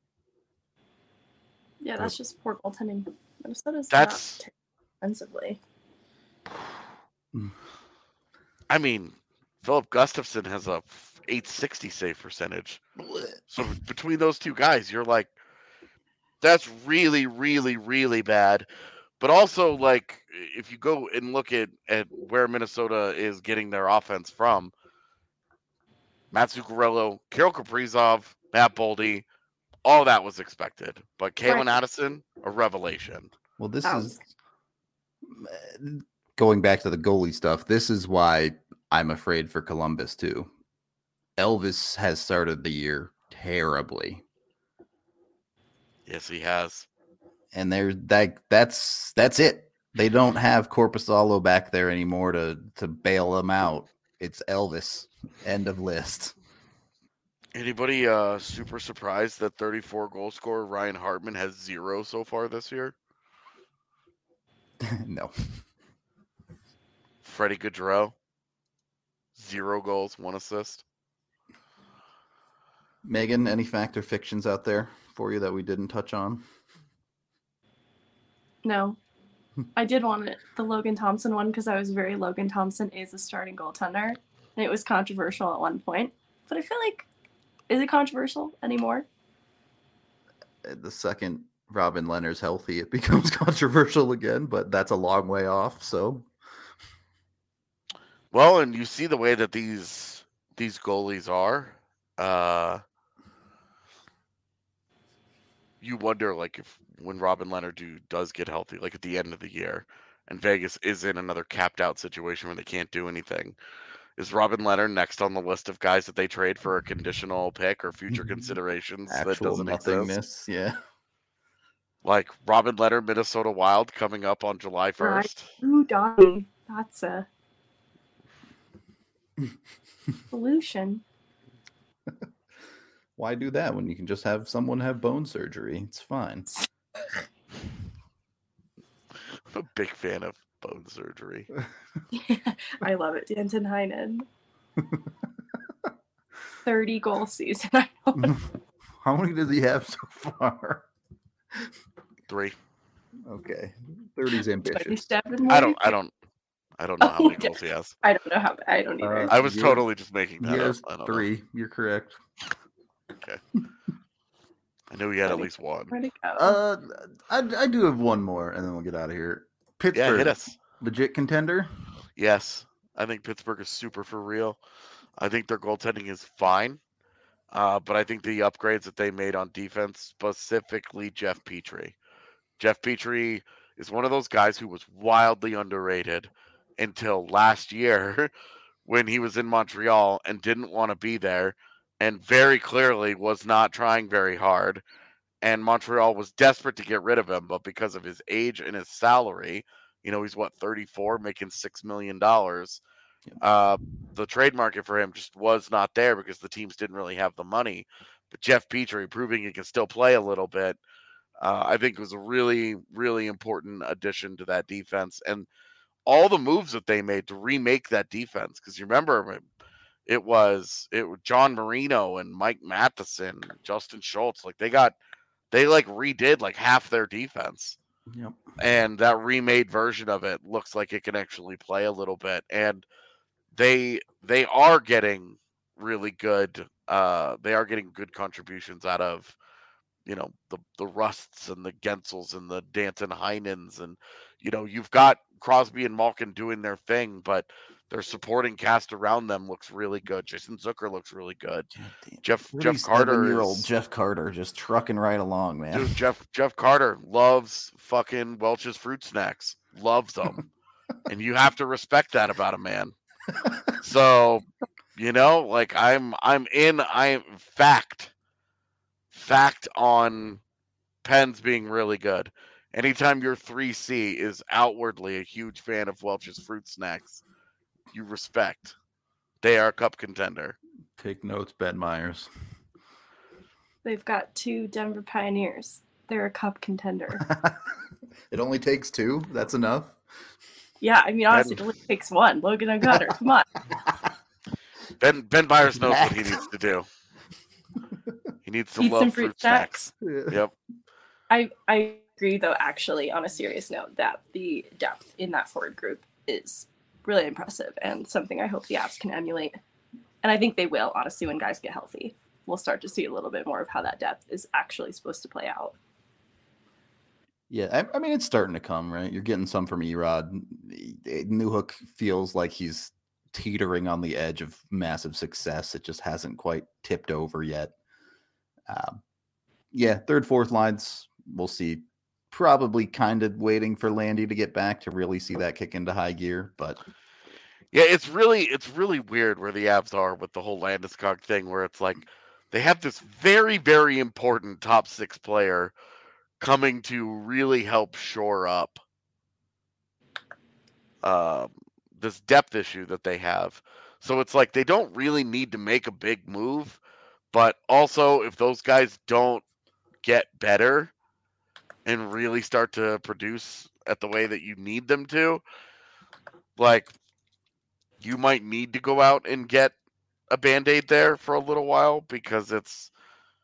Yeah, that's just poor goaltending. Minnesota's That's not offensively. I mean, Philip Gustafsson has a 860 save percentage. So between those two guys, you're like, that's really, really, really bad. But also, like, if you go and look at where Minnesota is getting their offense from, Matt Zuccarello, Kirill Kaprizov, Matt Boldy, all that was expected. But Kalen Addison, a revelation. Well, this is going back to the goalie stuff. This is why I'm afraid for Columbus too. Elvis has started the year terribly. Yes, he has. And that's it. They don't have Korpisalo back there anymore to bail them out. It's Elvis. End of list. Anybody super surprised that 34 goal scorer Ryan Hartman has 0 so far this year? No. Freddie Gaudreau, 0 goals, 1 assist. Megan, any fact or fictions out there for you that we didn't touch on? No. I did want the Logan Thompson one because I was very Logan Thompson is a starting goaltender. And it was controversial at one point. But I feel like, is it controversial anymore? The second Robin Lehner's healthy, it becomes controversial again, but that's a long way off, so. Well, and you see the way that these goalies are. You wonder, like, if when Robin Lehner does get healthy, like at the end of the year, and Vegas is in another capped out situation where they can't do anything, is Robin Lehner next on the list of guys that they trade for a conditional pick or future considerations that doesn't exist? Yeah. Like Robin Lehner, Minnesota Wild coming up on July 1st. Ooh, Donnie. That's a solution. Why do that when you can just have someone have bone surgery? It's fine. I'm a big fan of bone surgery. I love it. Danton Heinen. 30 goal season. How many does he have so far? 3. Okay. 30's ambitious. I don't know how many goals he has. I don't know how. I don't either. I was totally just making that up. I don't 3. know. You're correct. Okay. I knew he had at least 1. Where'd it go? I do have one more, and then we'll get out of here. Pittsburgh, Yeah, hit us. legit contender? Yes, I think Pittsburgh is super for real. I think their goaltending is fine, but I think the upgrades that they made on defense, specifically Jeff Petrie. Jeff Petrie is one of those guys who was wildly underrated until last year when he was in Montreal and didn't want to be there and very clearly was not trying very hard. And Montreal was desperate to get rid of him, but because of his age and his salary, he's 34, making $6 million. The trade market for him just was not there because the teams didn't really have the money. But Jeff Petrie, proving he can still play a little bit, I think was a really, really important addition to that defense. And all the moves that they made to remake that defense, because you remember it was John Marino and Mike Matheson, Justin Schultz. Like they redid like half their defense. Yep. And that remade version of it looks like it can actually play a little bit. And they are getting really good. They are getting good contributions out of, the Rusts and the Gensels and the Danton Heinens. And, you've got Crosby and Malkin doing their thing, but their supporting cast around them looks really good. Jason Zucker looks really good. Jeff Carter, year-old Jeff Carter, just trucking right along, man. Dude, Jeff Carter loves fucking Welch's fruit snacks. Loves them, and you have to respect that about a man. So, like I'm fact on Pens being really good. Anytime your 3C is outwardly a huge fan of Welch's fruit snacks, you respect. They are a cup contender. Take notes, Ben Myers. They've got 2 Denver Pioneers. They're a cup contender. It only takes 2. That's enough. Yeah, I mean, honestly, it only takes 1. Logan O'Connor, come on. Ben Myers knows what he needs to do. He needs to Eat love some fruit snacks. Yep. I agree, though, actually, on a serious note, that the depth in that forward group is really impressive and something I hope the Avs can emulate. And I think they will, honestly, when guys get healthy. We'll start to see a little bit more of how that depth is actually supposed to play out. Yeah, I mean, it's starting to come, right? You're getting some from Erod. Newhook feels like he's teetering on the edge of massive success. It just hasn't quite tipped over yet. Third, fourth lines, we'll see. Probably kind of waiting for Landy to get back to really see that kick into high gear, but yeah, it's really weird where the Avs are with the whole Landeskog thing, where it's like they have this very, very important top 6 player coming to really help shore up this depth issue that they have. So it's like they don't really need to make a big move, but also if those guys don't get better and really start to produce at the way that you need them to, like you might need to go out and get a Band-Aid there for a little while, because it's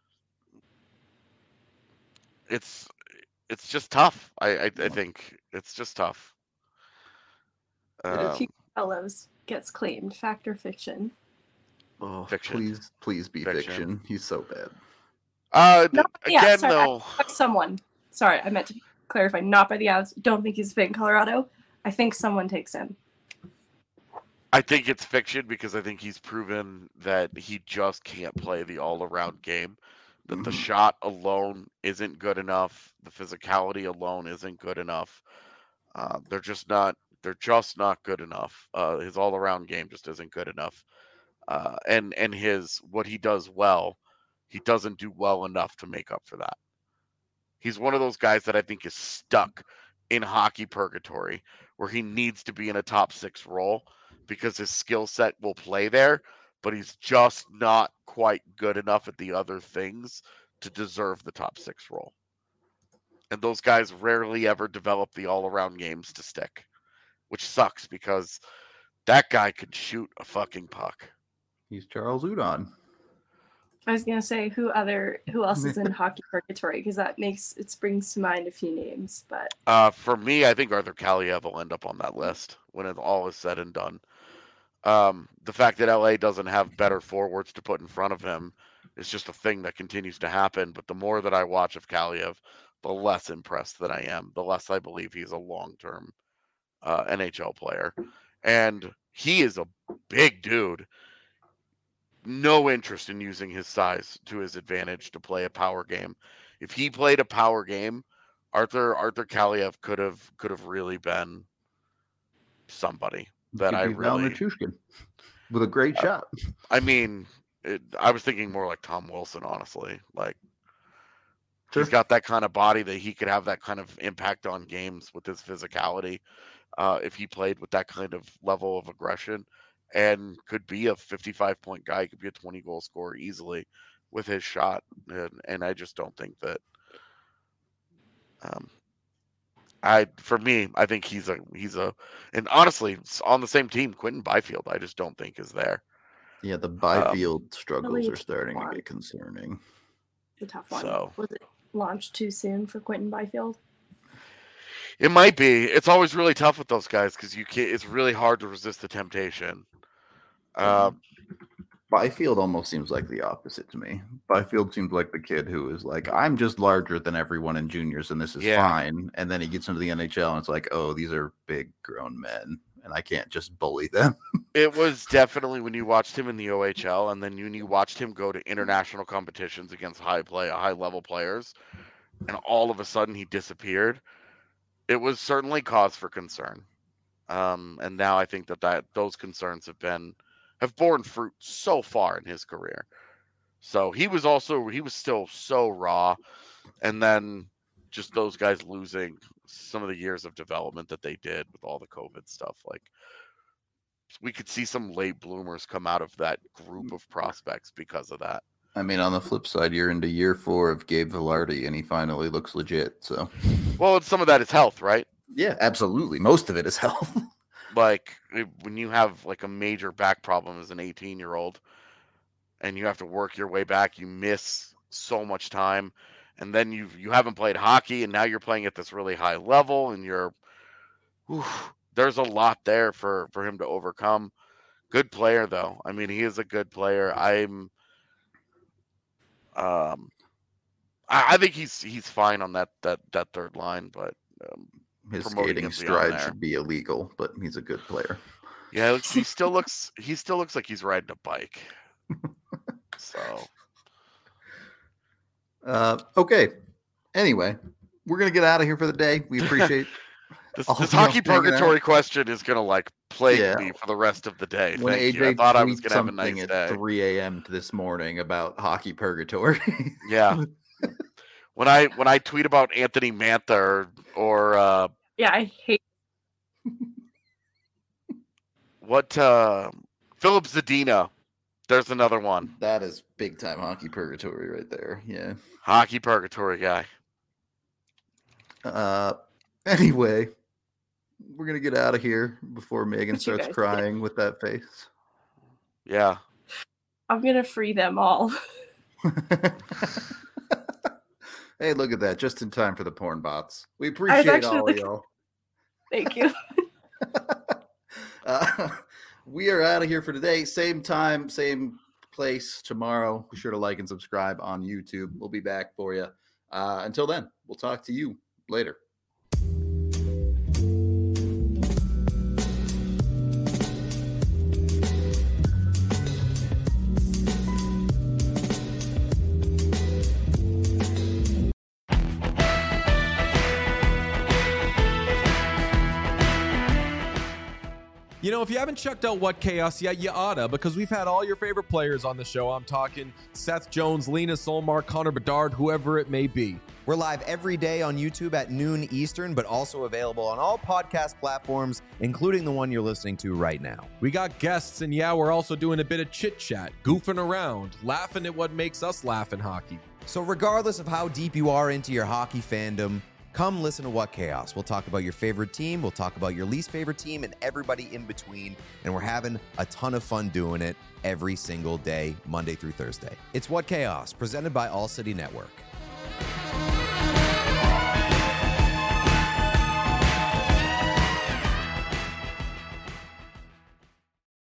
just tough. I think it's just tough. Fellows gets claimed. Fact or fiction? Oh, Fiction. Please be fiction. He's so bad. Though, someone. Sorry, I meant to clarify. Not by the Avs. Don't think he's a fit in Colorado. I think someone takes him. I think it's fiction because I think he's proven that he just can't play the all-around game. That the shot alone isn't good enough. The physicality alone isn't good enough. They're just not good enough. His all-around game just isn't good enough. And what he does well, he doesn't do well enough to make up for that. He's one of those guys that I think is stuck in hockey purgatory, where he needs to be in a top 6 role because his skill set will play there, but he's just not quite good enough at the other things to deserve the top 6 role. And those guys rarely ever develop the all-around games to stick, which sucks because that guy could shoot a fucking puck. He's Charles Udon. I was gonna say who else is in hockey purgatory, because it springs to mind a few names, but for me, I think Arthur Kaliev will end up on that list when it all is said and done. The fact that LA doesn't have better forwards to put in front of him is just a thing that continues to happen. But the more that I watch of Kaliev, the less impressed that I am, the less I believe he's a long-term NHL player. And he is a big dude. No interest in using his size to his advantage to play a power game. If he played a power game, Arthur Kaliev could have really been somebody that I really with a great shot. I mean, I was thinking more like Tom Wilson, honestly. Like he's got that kind of body that he could have that kind of impact on games with his physicality. If he played with that kind of level of aggression. And could be a 55-point guy, could be a 20-goal scorer easily with his shot. And I just don't think that For me, I think he's a, and honestly, on the same team, Quentin Byfield, I just don't think is there. Yeah, the Byfield struggles really are starting to one. get concerning. The tough one. So- Was it launched too soon for Quentin Byfield? It might be. It's always really tough with those guys because it's really hard to resist the temptation. Byfield almost seems like the opposite to me. Byfield seems like the kid who is like, I'm just larger than everyone in juniors, and this is fine. And then he gets into the NHL, and it's like, oh, these are big grown men, and I can't just bully them. It was definitely when you watched him in the OHL, and then when you watched him go to international competitions against high level players, and all of a sudden he disappeared. It was certainly cause for concern. And now I think that those concerns have borne fruit so far in his career. So he was still so raw, and then just those guys losing some of the years of development that they did with all the COVID stuff. Like, we could see some late bloomers come out of that group of prospects because of that. I mean, on the flip side, you're into year 4 of Gabe Vilardi, and he finally looks legit. So, well, some of that is health, right? Yeah, absolutely. Most of it is health. Like, when you have like a major back problem as an 18-year-old, and you have to work your way back, you miss so much time, and then you haven't played hockey, and now you're playing at this really high level, and there's a lot there for him to overcome. Good player, though. I mean, he is a good player. I think he's fine on that third line, but his skating stride should be illegal, but he's a good player. Yeah, he still looks like he's riding a bike. So, okay. Anyway, we're gonna get out of here for the day. We appreciate this hockey purgatory question is gonna like plague me for the rest of the day. When Thank AJ you. I thought I was gonna have a nice at day. 3 a.m. this morning about hockey purgatory. Yeah. When I tweet about Anthony Mantha or Yeah, I hate. what Philip Zadina. There's another one. That is big time hockey purgatory right there. Yeah. Hockey purgatory guy. Anyway, we're gonna get out of here before Megan starts crying with that face. Yeah. I'm gonna free them all. Hey, look at that. Just in time for the porn bots. We appreciate all of y'all. Thank you. We are out of here for today. Same time, same place tomorrow. Be sure to like and subscribe on YouTube. We'll be back for you. Until then, we'll talk to you later. You know, if you haven't checked out What Chaos yet, you oughta, because we've had all your favorite players on the show. I'm talking Seth Jones, Lena Solmar, Connor Bedard, whoever it may be. We're live every day on YouTube at noon Eastern, but also available on all podcast platforms, including the one you're listening to right now. We got guests, and yeah, we're also doing a bit of chit-chat, goofing around, laughing at what makes us laugh in hockey. So regardless of how deep you are into your hockey fandom, come listen to What Chaos. We'll talk about your favorite team, we'll talk about your least favorite team, and everybody in between, and we're having a ton of fun doing it every single day, Monday through Thursday. It's What Chaos, presented by All City Network.